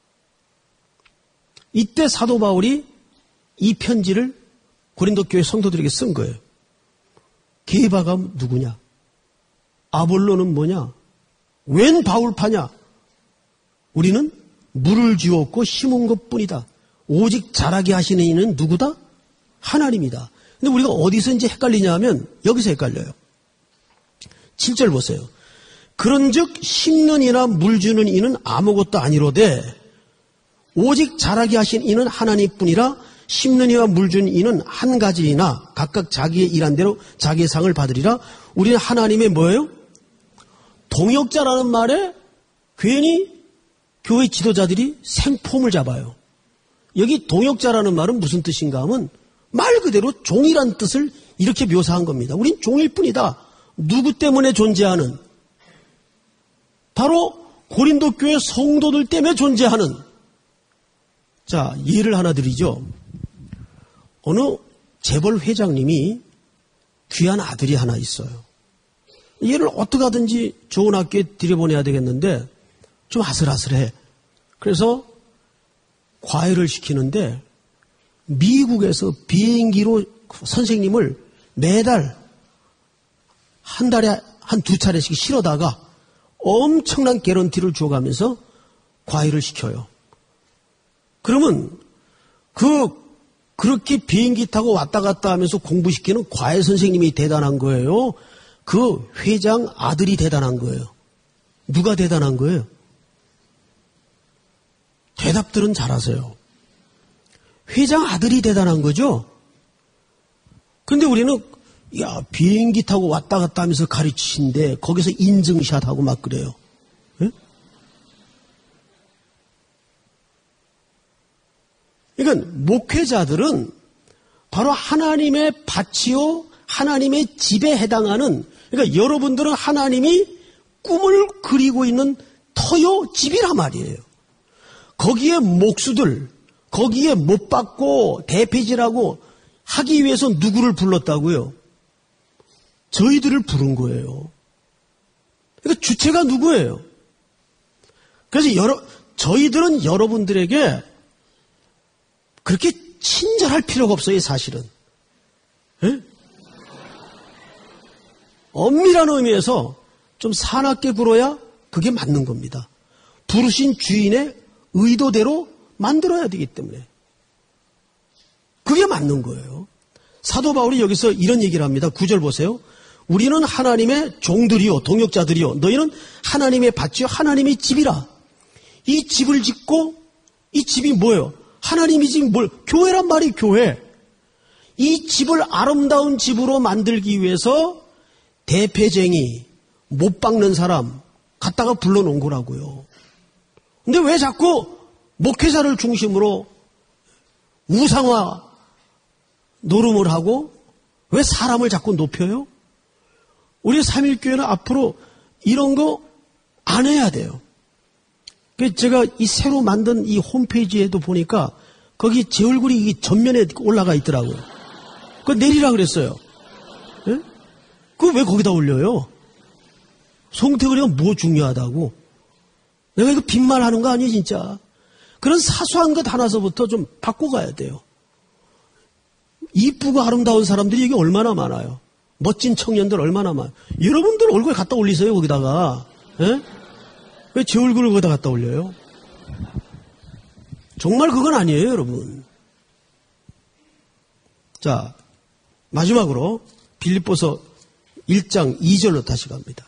이때 사도 바울이 이 편지를 고린도 교회 성도들에게 쓴 거예요. 게바가 누구냐? 아볼로는 뭐냐? 웬 바울파냐? 우리는 물을 주었고 심은 것뿐이다. 오직 자라게 하시는 이는 누구다? 하나님이다. 근데 우리가 어디서 이제 헷갈리냐 하면 여기서 헷갈려요. 칠 절 보세요. 그런즉 심는 이나 물 주는 이는 아무것도 아니로되 오직 자라게 하신 이는 하나님뿐이라. 심는 이와 물 주는 이는 한 가지이나 각각 자기의 일한 대로 자기의 상을 받으리라. 우리는 하나님의 뭐예요? 동역자라는 말에 괜히 교회 지도자들이 생폼을 잡아요. 여기 동역자라는 말은 무슨 뜻인가 하면 말 그대로 종이란 뜻을 이렇게 묘사한 겁니다. 우린 종일 뿐이다. 누구 때문에 존재하는? 바로 고린도 교회 성도들 때문에 존재하는. 자, 예를 하나 드리죠. 어느 재벌 회장님이 귀한 아들이 하나 있어요. 얘를 어떻게 하든지 좋은 학교에 들여보내야 되겠는데 좀 아슬아슬해. 그래서 과외를 시키는데 미국에서 비행기로 선생님을 매달 한 달에 한 두 차례씩 실어다가 엄청난 개런티를 줘가면서 과외를 시켜요. 그러면 그 그렇게 비행기 타고 왔다 갔다 하면서 공부시키는 과외 선생님이 대단한 거예요? 그 회장 아들이 대단한 거예요? 누가 대단한 거예요? 대답들은 잘하세요. 회장 아들이 대단한 거죠? 근데 우리는 야 비행기 타고 왔다 갔다 하면서 가르치신데 거기서 인증샷하고 막 그래요. 예? 그러니까 목회자들은 바로 하나님의 밭이요 하나님의 집에 해당하는, 그러니까 여러분들은 하나님이 꿈을 그리고 있는 터요 집이란 말이에요. 거기에 목수들, 거기에 못 받고 대패질하고 하기 위해서 누구를 불렀다고요? 저희들을 부른 거예요. 그러니까 주체가 누구예요? 그래서 여러, 저희들은 여러분들에게 그렇게 친절할 필요가 없어요, 사실은. 예? 엄밀한 의미에서 좀 사납게 굴어야 그게 맞는 겁니다. 부르신 주인의 의도대로 만들어야 되기 때문에. 그게 맞는 거예요. 사도 바울이 여기서 이런 얘기를 합니다. 구 절 보세요. 우리는 하나님의 종들이요, 동역자들이요. 너희는 하나님의 밭이요, 하나님의 집이라. 이 집을 짓고, 이 집이 뭐예요? 하나님이 지금 뭘, 교회란 말이 교회. 이 집을 아름다운 집으로 만들기 위해서 대패쟁이, 못 박는 사람 갖다가 불러놓은 거라고요. 근데 왜 자꾸 목회자를 중심으로 우상화 노름을 하고 왜 사람을 자꾸 높여요? 우리 삼일교회는 앞으로 이런 거 안 해야 돼요. 제가 이 새로 만든 이 홈페이지에도 보니까 거기 제 얼굴이 전면에 올라가 있더라고요. 그거 내리라 그랬어요. 예? 그거 왜 거기다 올려요? 송태근이가 뭐 중요하다고? 내가 이거 빈말하는 거 아니에요, 진짜. 그런 사소한 것 하나서부터 좀 바꿔가야 돼요. 이쁘고 아름다운 사람들이 여기 얼마나 많아요. 멋진 청년들 얼마나 많아요. 여러분들 얼굴 갖다 올리세요, 거기다가. 예? 왜 제 얼굴을 거기다 갖다 올려요? 정말 그건 아니에요, 여러분. 자, 마지막으로 빌립보서 일 장 이 절로 다시 갑니다.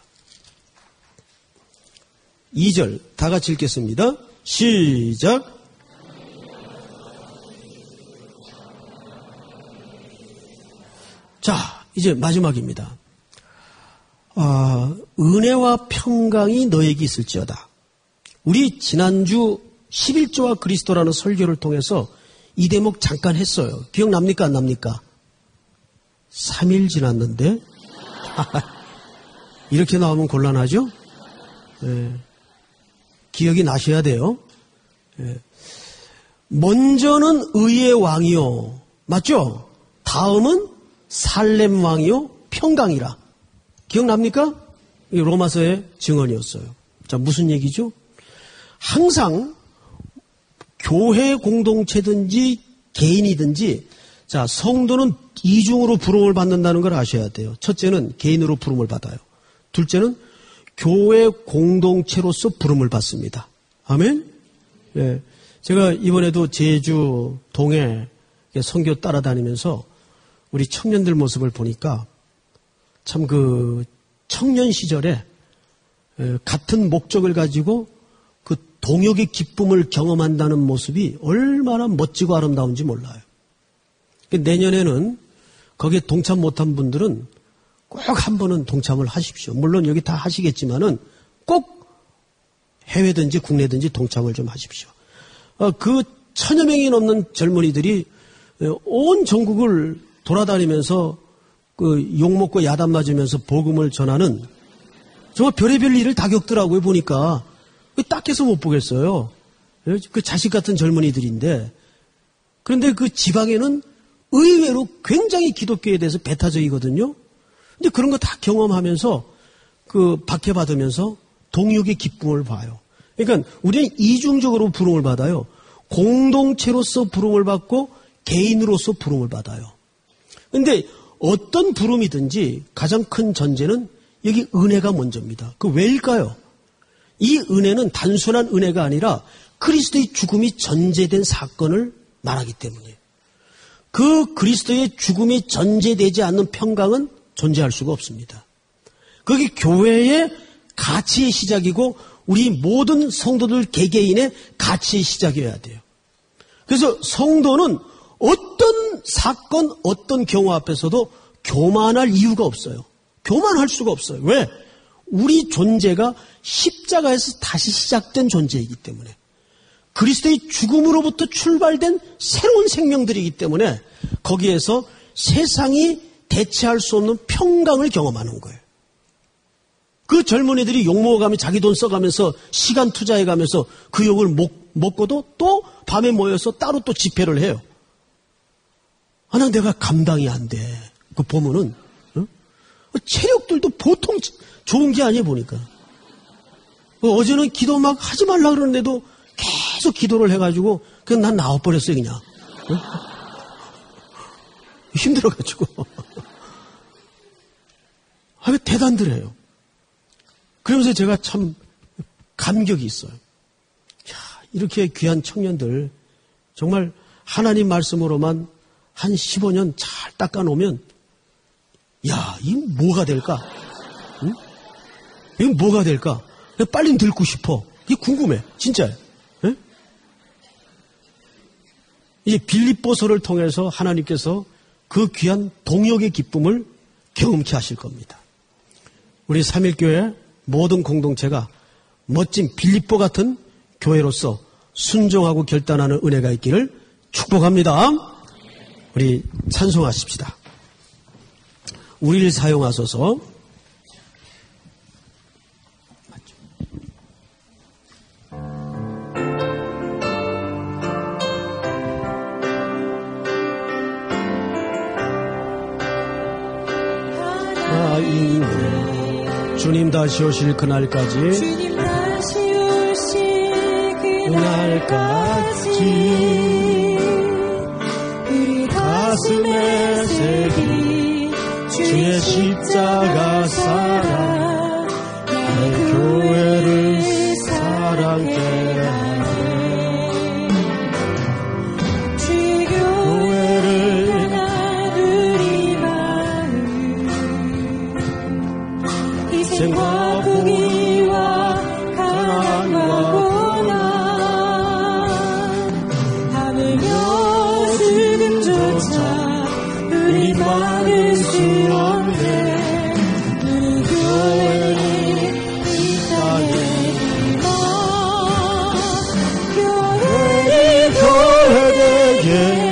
이 절 다 같이 읽겠습니다. 시작. 자, 이제 마지막입니다. 아, 은혜와 평강이 너에게 있을지어다. 우리 지난주 십일 조와 그리스도라는 설교를 통해서 이 대목 잠깐 했어요. 기억납니까? 안 납니까? 삼 일 지났는데 이렇게 나오면 곤란하죠? 네. 기억이 나셔야 돼요. 네. 먼저는 의의 왕이요. 맞죠? 다음은 살렘 왕이요. 평강이라. 기억납니까? 이 로마서의 증언이었어요. 자, 무슨 얘기죠? 항상 교회 공동체든지 개인이든지 자, 성도는 이중으로 부름을 받는다는 걸 아셔야 돼요. 첫째는 개인으로 부름을 받아요. 둘째는 교회 공동체로서 부름을 받습니다. 아멘? 예. 제가 이번에도 제주 동해 선교 따라다니면서 우리 청년들 모습을 보니까 참 그 청년 시절에 같은 목적을 가지고 그 동역의 기쁨을 경험한다는 모습이 얼마나 멋지고 아름다운지 몰라요. 내년에는 거기에 동참 못한 분들은 꼭 한 번은 동참을 하십시오. 물론 여기 다 하시겠지만은 꼭 해외든지 국내든지 동참을 좀 하십시오. 그 천여 명이 넘는 젊은이들이 온 전국을 돌아다니면서 그 욕먹고 야단 맞으면서 복음을 전하는 정말 별의별 일을 다 겪더라고요. 보니까 딱해서 못 보겠어요. 그 자식 같은 젊은이들인데 그런데 그 지방에는 의외로 굉장히 기독교에 대해서 배타적이거든요. 근데 그런 거 다 경험하면서 그 박해받으면서 동역의 기쁨을 봐요. 그러니까 우리는 이중적으로 부름을 받아요. 공동체로서 부름을 받고 개인으로서 부름을 받아요. 근데 어떤 부름이든지 가장 큰 전제는 여기 은혜가 먼저입니다. 그 왜일까요? 이 은혜는 단순한 은혜가 아니라 그리스도의 죽음이 전제된 사건을 말하기 때문이에요. 그 그리스도의 죽음이 전제되지 않는 평강은 존재할 수가 없습니다. 그게 교회의 가치의 시작이고 우리 모든 성도들 개개인의 가치의 시작이어야 돼요. 그래서 성도는 어떤 사건, 어떤 경우 앞에서도 교만할 이유가 없어요. 교만할 수가 없어요. 왜? 우리 존재가 십자가에서 다시 시작된 존재이기 때문에, 그리스도의 죽음으로부터 출발된 새로운 생명들이기 때문에 거기에서 세상이 대체할 수 없는 평강을 경험하는 거예요. 그 젊은이들이 욕 먹어가며 자기 돈 써가면서 시간 투자해가면서 그 욕을 먹, 먹고도 또 밤에 모여서 따로 또 집회를 해요. 하나 내가 감당이 안 돼. 그 보면은 어? 체력들도 보통 좋은 게 아니에요 보니까. 어제는 기도 막 하지 말라 그러는데도 계속 기도를 해가지고 그냥 난 나와버렸어요 그냥. 어? 힘들어가지고. 아, 대단들해요. 그러면서 제가 참 감격이 있어요. 야, 이렇게 귀한 청년들 정말 하나님 말씀으로만 한 십오 년 잘 닦아놓으면 야, 이거 뭐가 될까? 응? 이거 뭐가 될까? 빨리 늙고 싶어. 이게 궁금해. 진짜요. 응? 이제 빌립보서를 통해서 하나님께서 그 귀한 동역의 기쁨을 경험케 하실 겁니다. 우리 삼일교회 모든 공동체가 멋진 빌립보 같은 교회로서 순종하고 결단하는 은혜가 있기를 축복합니다. 우리 찬송하십시다. 우리를 사용하소서. 주님 다시 오실 그날까지, 주님 다시 오실 그날까지 우리 가슴에 새긴 주의 십자가 사랑, 내 교회를 사랑케 하네. 주의 교회를 우리 마음 희생과 포기와 가난과 고난 하물며 죽음조차 우리 막을 수 없네. 우리 교회는 이 땅에 있나. 교회는 교회되게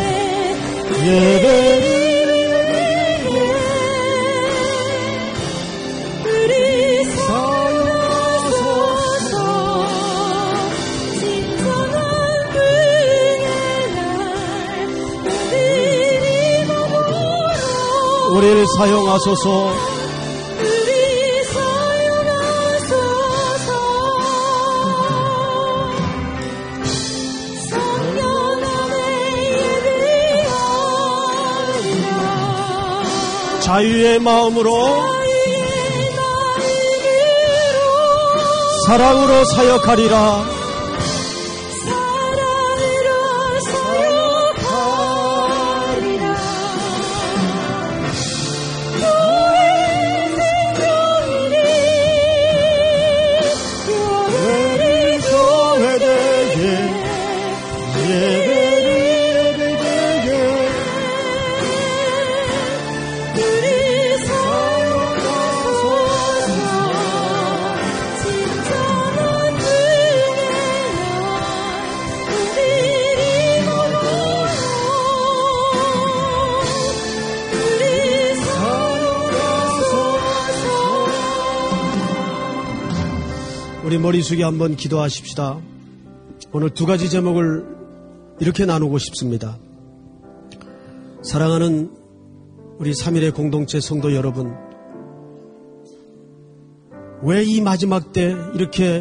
예배를 우리 사랑하소서. 진정한 그의 날 우리 몸으로 우리를 사용하소서. 우리 사용하소서. 성령 안에 예배하리라. 자유의 마음으로 자유의 마음으로 사랑으로 사역하리라. 사랑으로 사역하리라. 교회 생명이니 교회를 교회되게 예배를 예배되게 우리 사랑하소서. 진정한 그의 날 우리 몸으로 우리 사랑하소서. 우리 머리 숙여 한번 기도하십시다. 오늘 두 가지 제목을 이렇게 나누고 싶습니다. 사랑하는 우리 삼일의 공동체 성도 여러분, 왜 이 마지막 때 이렇게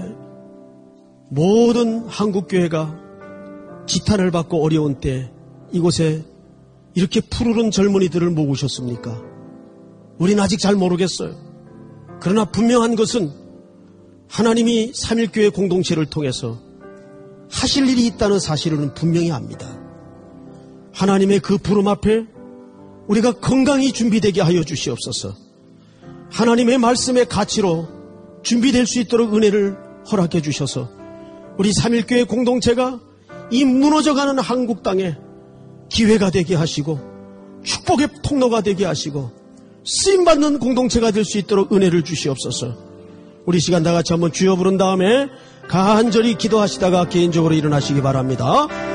모든 한국교회가 지탄을 받고 어려운 때 이곳에 이렇게 푸르른 젊은이들을 모으셨습니까? 우린 아직 잘 모르겠어요. 그러나 분명한 것은 하나님이 삼일교회 공동체를 통해서 하실 일이 있다는 사실을 분명히 압니다. 하나님의 그 부름 앞에 우리가 건강히 준비되게 하여 주시옵소서. 하나님의 말씀의 가치로 준비될 수 있도록 은혜를 허락해 주셔서 우리 삼일교회 공동체가 이 무너져가는 한국 땅에 기회가 되게 하시고 축복의 통로가 되게 하시고 쓰임받는 공동체가 될 수 있도록 은혜를 주시옵소서. 우리 시간 다 같이 한번 주여 부른 다음에 간절히 기도하시다가 개인적으로 일어나시기 바랍니다.